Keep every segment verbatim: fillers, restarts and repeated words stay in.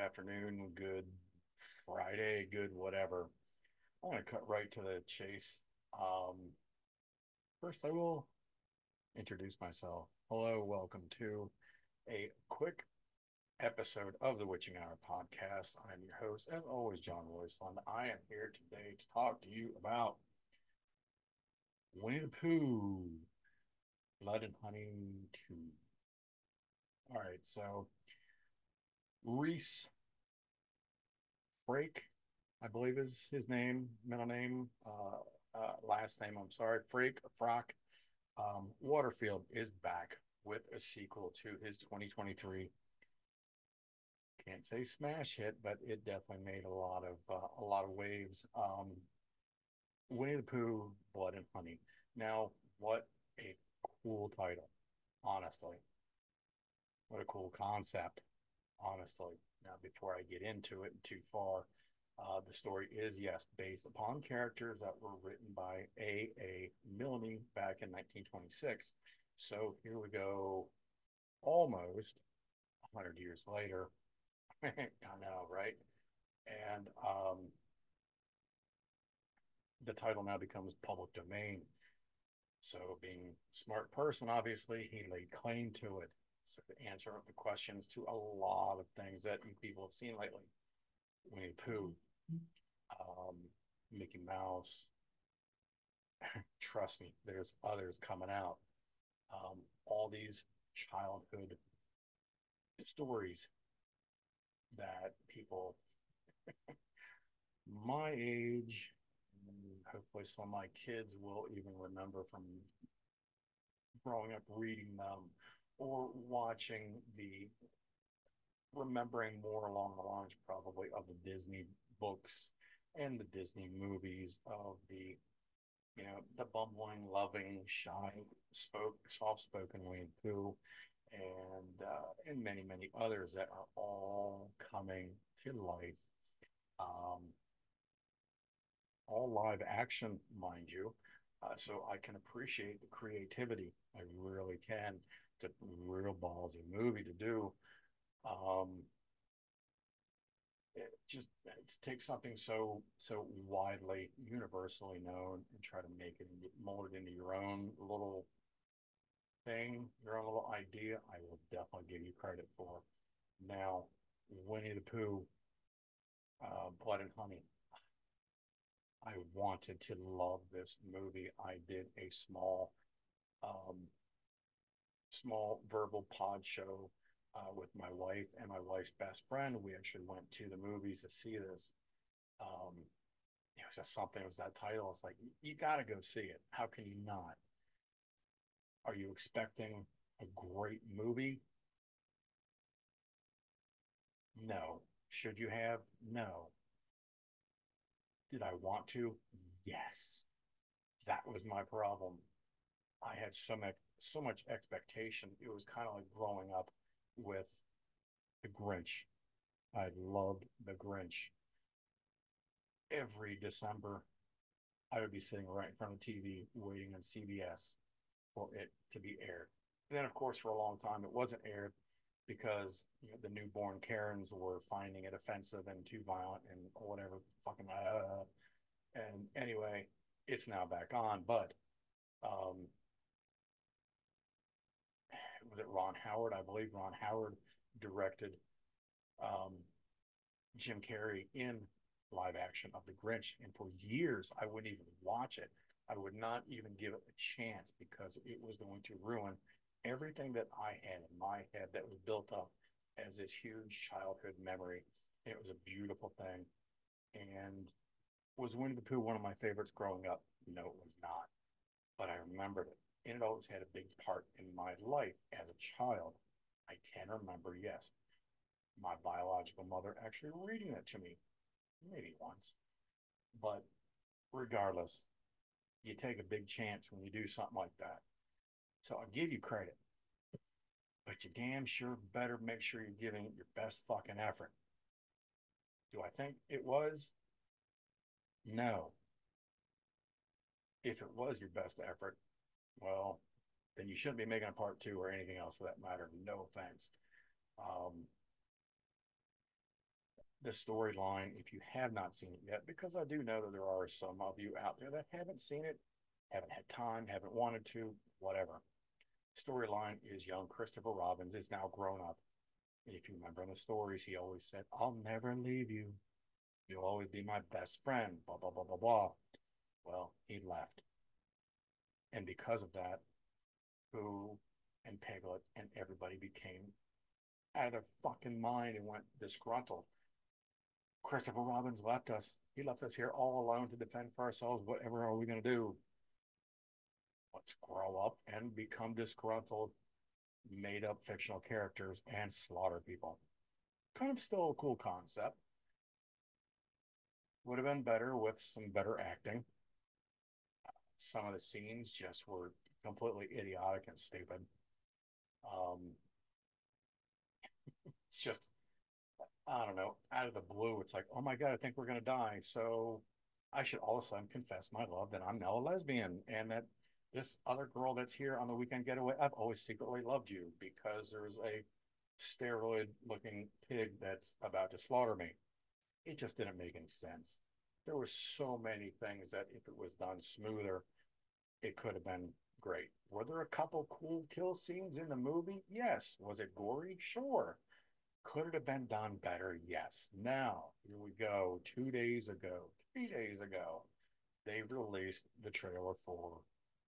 afternoon, good Friday, good whatever. I'm going to cut right to the chase. Um, First, I will introduce myself. Hello, welcome to a quick episode of the Witching Hour podcast. I'm your host, as always, John Royce, and I am here today to talk to you about Winnie the Pooh, Blood and Honey two. All right, so Reese Frake, I believe is his name, middle name, uh, uh, last name, I'm sorry, Frake, Frock. Um, Waterfield is back with a sequel to his twenty twenty-three. Can't say smash hit, but it definitely made a lot of uh, a lot of waves. Um, Winnie the Pooh, Blood and Honey. Now, what a cool title, honestly. What a cool concept, honestly. Now, before I get into it too far, uh, the story is, yes, based upon characters that were written by A. A. Milne back in nineteen twenty-six. So here we go, almost one hundred years later. I know, right? And um, the title now becomes public domain. So, being a smart person, obviously, he laid claim to it. So, to answer the questions to a lot of things that you people have seen lately, Winnie the Pooh, um, Mickey Mouse. Trust me, there's others coming out. Um, all these childhood stories that people my age, hopefully some of my kids will even remember from growing up reading them or watching the remembering more along the lines probably of the Disney books and the Disney movies of the you know the bumbling, loving, shy, spoke, soft-spoken Winnie the Pooh, and uh, and many many others that are all coming to life. Um, all live action, mind you. Uh, so I can appreciate the creativity. I really can. It's a real ballsy movie to do. Um, it just to take something so so widely, universally known, and try to make it mold it into your own little thing, your own little idea. I will definitely give you credit for. Now, Winnie the Pooh, uh, Blood and Honey. I wanted to love this movie. I did a small um, small verbal pod show uh, with my wife and my wife's best friend. We actually went to the movies to see this. Um, it was just something. It was that title. It's like you got to go see it. How can you not? Are you expecting a great movie? No. Should you have? No. Did I want to? Yes. That was my problem. I had so much so much expectation. It was kind of like growing up with the Grinch. I loved the Grinch. Every December, I would be sitting right in front of the T V waiting on C B S for it to be aired. And then, of course, for a long time, it wasn't aired because you know, the newborn Karens were finding it offensive and too violent and whatever. Fucking. Uh, and anyway, it's now back on. But um, was it Ron Howard? I believe Ron Howard directed um, Jim Carrey in live action of The Grinch. And for years, I wouldn't even watch it. I would not even give it a chance because it was going to ruin everything that I had in my head that was built up as this huge childhood memory. It was a beautiful thing. And was Winnie the Pooh one of my favorites growing up? No, it was not. But I remembered it. And it always had a big part in my life as a child. I can remember, yes, my biological mother actually reading it to me, maybe once. But regardless, you take a big chance when you do something like that. So I'll give you credit, but you damn sure better make sure you're giving it your best fucking effort. Do I think it was? No. If it was your best effort, well, then you shouldn't be making a part two or anything else for that matter. No offense. Um, the storyline, if you have not seen it yet, because I do know that there are some of you out there that haven't seen it, haven't had time, haven't wanted to, whatever. Storyline is young Christopher Robins is now grown up. And if you remember in the stories, he always said, I'll never leave you. You'll always be my best friend, blah, blah, blah, blah, blah. Well, he left. And because of that, Boo and Piglet and everybody became out of their fucking mind and went disgruntled. Christopher Robins left us. He left us here all alone to defend for ourselves. Whatever are we going to do? Let's grow up and become disgruntled, made up fictional characters and slaughter people. Kind of still a cool concept. Would have been better with some better acting. Some of the scenes just were completely idiotic and stupid. Um, it's just, I don't know, out of the blue, it's like, oh my God, I think we're going to die. So I should all of a sudden confess my love that I'm now a lesbian and that this other girl that's here on the weekend getaway, I've always secretly loved you because there's a steroid looking pig that's about to slaughter me. It just didn't make any sense. There were so many things that if it was done smoother, it could have been great. Were there a couple cool kill scenes in the movie? Yes. Was it gory? Sure. Could it have been done better? Yes. Now, here we go. Two days ago, three days ago, they released the trailer for.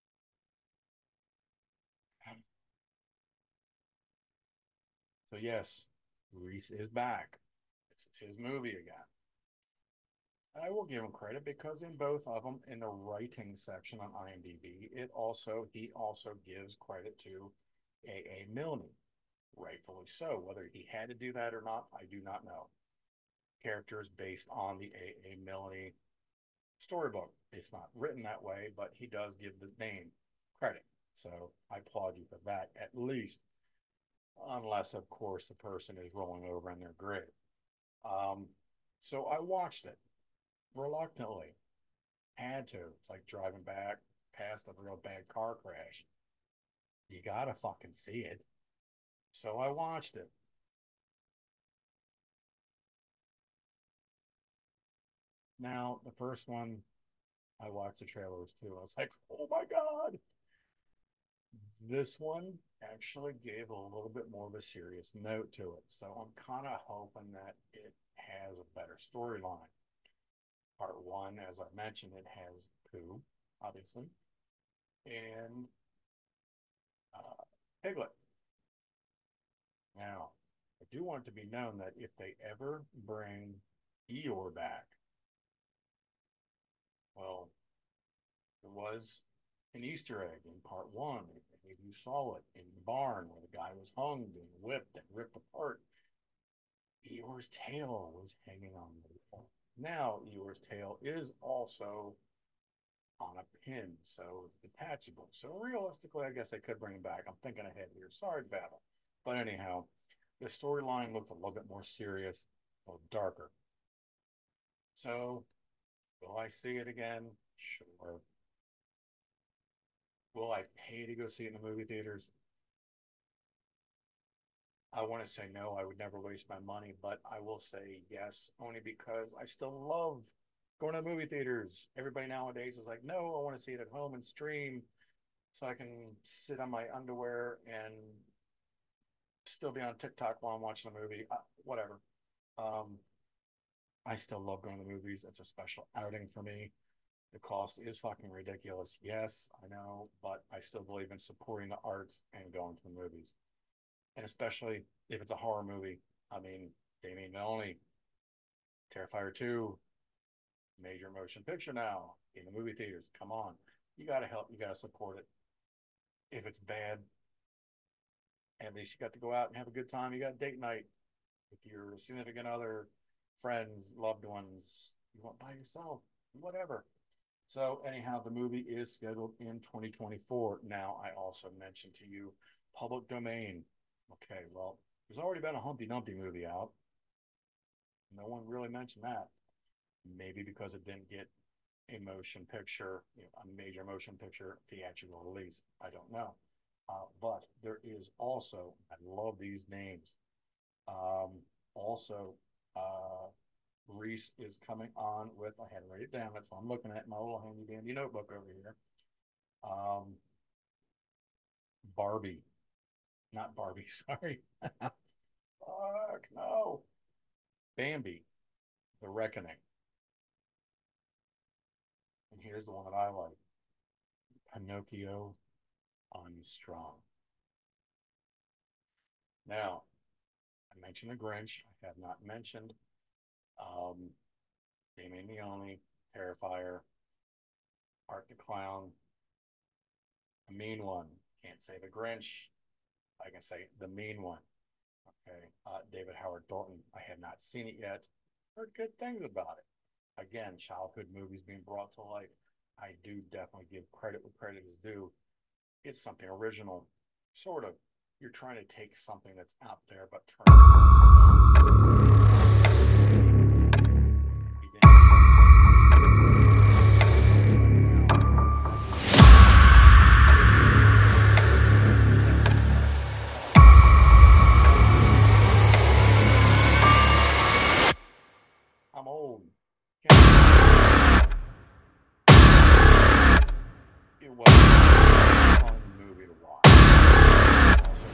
So, yes, Reese is back. This is his movie again. And I will give him credit because in both of them, in the writing section on IMDb, it also he also gives credit to A A. Milne, rightfully so. Whether he had to do that or not, I do not know. Characters based on the A A. Milne storybook. It's not written that way, but he does give the name credit. So I applaud you for that, at least, unless, of course, the person is rolling over in their grave. Um, so I watched it reluctantly. Had to. It's like driving back past a real bad car crash. You gotta fucking see it. So I watched it. Now, the first one, I watched the trailers too. I was like, oh my God. This one actually gave a little bit more of a serious note to it. So I'm kind of hoping that it has a better storyline. Part one, as I mentioned, it has Pooh, obviously, and uh, Piglet. Now, I do want it to be known that if they ever bring Eeyore back, well, there was an Easter egg in part one. Maybe you saw it in the barn where the guy was hung and whipped and ripped apart. Eeyore's tail was hanging on the wall. Now Eeyore's tail is also on a pin, so it's detachable. So realistically, I guess I could bring him back. I'm thinking ahead here. Sorry, Battle. But anyhow, the storyline looked a little bit more serious, a little darker. So, will I see it again? Sure. Will I pay to go see it in the movie theaters? I want to say no, I would never waste my money, but I will say yes, only because I still love going to movie theaters. Everybody nowadays is like, no, I want to see it at home and stream so I can sit on my underwear and still be on TikTok while I'm watching a movie, uh, whatever. Um, I still love going to the movies. It's a special outing for me. The cost is fucking ridiculous. Yes, I know, but I still believe in supporting the arts and going to the movies. And especially if it's a horror movie. I mean, Damien Melanie, Terrifier two, major motion picture now in the movie theaters. Come on. You got to help. You got to support it. If it's bad, at least you got to go out and have a good time. You got date night with your significant other, friends, loved ones. You want by yourself, whatever. So, anyhow, the movie is scheduled in twenty twenty-four. Now, I also mentioned to you public domain. Okay, well, there's already been a Humpty Dumpty movie out. No one really mentioned that. Maybe because it didn't get a motion picture, you know, a major motion picture theatrical release. I don't know. Uh, but there is also, I love these names. Um, also, Uh, Reese is coming on with, I had to write it down, that's why I'm looking at my little handy dandy notebook over here. Um, Barbie, not Barbie, sorry. Fuck, no. Bambi, The Reckoning. And here's the one that I like, Pinocchio Unstrung. Now, I mentioned The Grinch. I have not mentioned um, Damien Leone, Terrifier, Art the Clown, The Mean One. Can't say The Grinch. I can say The Mean One. Okay. Uh, David Howard Thornton. I have not seen it yet. Heard good things about it. Again, childhood movies being brought to life. I do definitely give credit where credit is due. It's something original, sort of. You're trying to take something that's out there, but turn I'm old. It was a fun movie to watch. Also,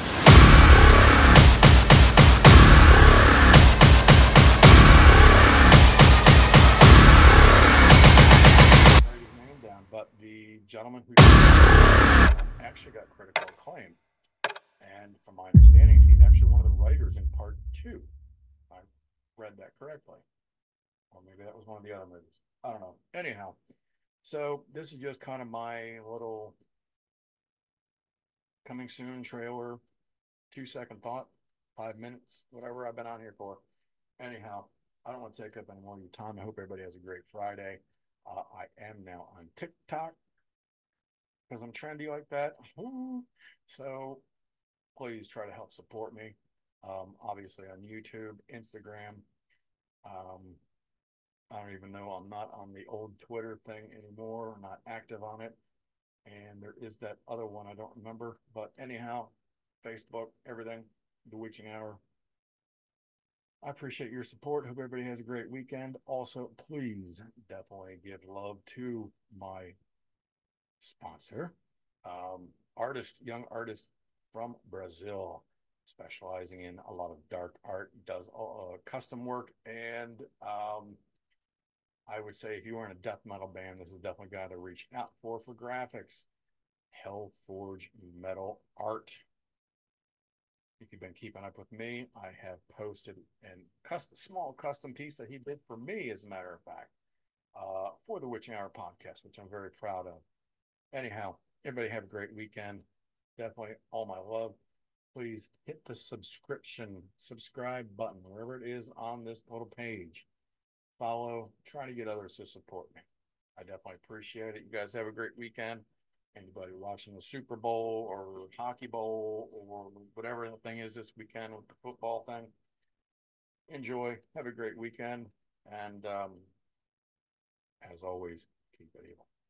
write his name down, but the gentleman who actually got critical acclaim, and from my understandings, he's actually one of the writers in part two. I read that correctly, or maybe that was one of the other movies. I don't know. Anyhow, so this is just kind of my little coming soon trailer, two second thought, five minutes, whatever I've been on here for. Anyhow, I don't want to take up any more of your time. I hope everybody has a great Friday. Uh, I am now on TikTok because I'm trendy like that. So please try to help support me. Um, obviously on YouTube, Instagram. Um, I don't even know. I'm not on the old Twitter thing anymore. I'm not active on it. And there is that other one I don't remember. But anyhow, Facebook, everything, The Witching Hour. I appreciate your support. Hope everybody has a great weekend. Also, please definitely give love to my sponsor, um, artist, young artist from Brazil, specializing in a lot of dark art, does uh, custom work. And um, I would say if you were in a death metal band, this is definitely a guy to reach out for for graphics. Hellforge Metal Art. If you've been keeping up with me, I have posted a custom, small custom piece that he did for me, as a matter of fact, uh, for the Witching Hour podcast, which I'm very proud of. Anyhow, everybody have a great weekend. Definitely all my love. Please hit the subscription, subscribe button, wherever it is on this little page. Follow, try to get others to support me. I definitely appreciate it. You guys have a great weekend. Anybody watching the Super Bowl or Hockey Bowl or whatever the thing is this weekend with the football thing, enjoy. Have a great weekend. And um, as always, keep it evil.